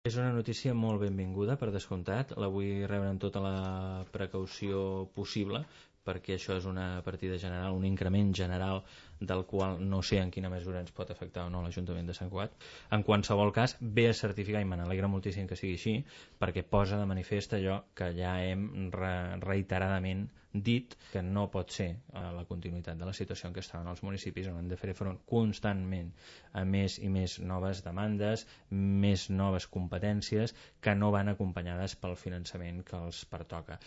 És una notícia molt benvinguda, per descomptat. La vull rebre amb tota la precaució possible, perquè això és una partida general, un increment general del qual no sé en quina mesura ens pot afectar o no l'Ajuntament de Sant Cugat. En qualsevol cas, ve a certificar, i me n'alegra moltíssim que sigui així, perquè posa de manifest allò que ja hem reiteradament dit, que no pot ser la continuïtat de la situació en què estaven els municipis, on han de fer front constantment a més i més noves demandes, més noves competències que no van acompanyades pel finançament que els pertoca.